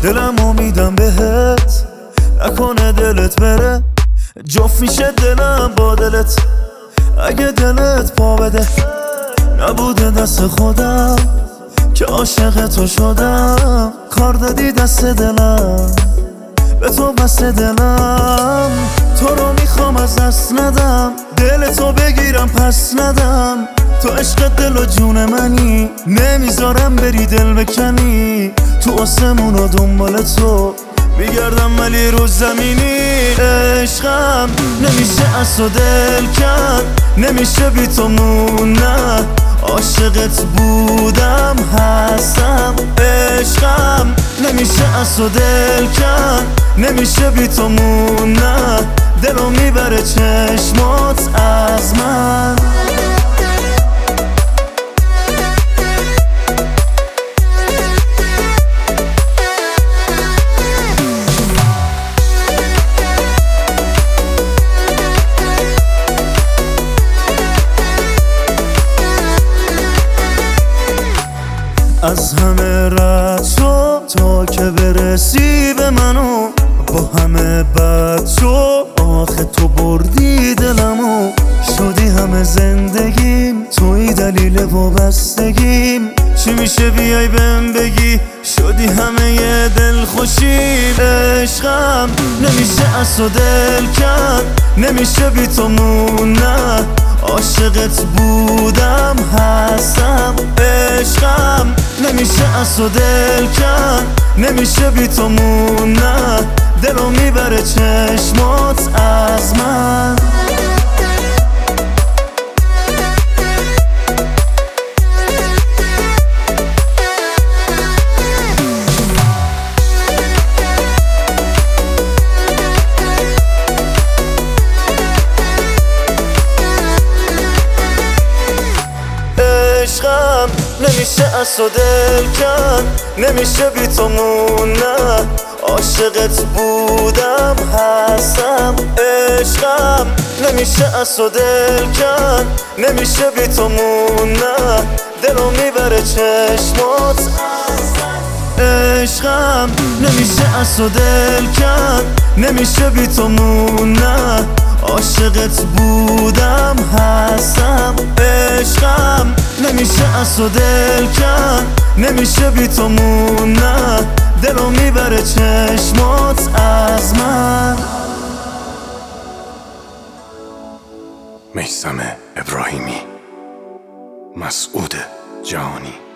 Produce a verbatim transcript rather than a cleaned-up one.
دلمو میدم بهت، نکنه دلت بره. جفت میشه دلم با دلت اگه دلت پا بده. نبوده دست خودم که عاشق تو شدم، کار دادی دست دلم، به تو بست دلم. تو رو میخوام از دست ندم، دل تو بگیرم پس ندم. تو عشق دل و جون منی، نمیذارم بری دل بکنی. تو آسمون و دنبال تو میگردم ولی رو زمینی. عشقم نمیشه از تو دل کن، نمیشه بی تو مونن. عاشقت بودم هستم، عشقم نمیشه از تو دل کن، نمیشه بی تو مونن. دلو میبره چشمات از من. از همه رد شو تا که برسی به منو، با همه بد شو آخه تو بردی دلمو. شدی همه زندگیم، توی دلیل وابستگیم. چی میشه بیای بهم بگی، شدی همه یه دل خوشیم. عشقم نمیشه از تو دل کن، نمیشه بی تو موندن. عاشقت بودم هستم، عشقم نمیشه از تو دل کن، نمیشه بی تو موندن. دلو میبره چشمات از من. عشقم نمیشه از تو دل کن، نمیشه بی تو موندن. عاشقت بودم هستم، عشقم نمیشه از تو دل کن، نمیشه بی تو موندن. دلو میبره چشمات از من. عشقم نمیشه از تو دل کن، نمیشه بی تو موندن. عاشقت بودم هستم، عشقم نمیشه از تو دل کن، نمیشه بی تو موندن. دلو میبره چشمات از من. میثم ابراهیمی، مسعود جهانی.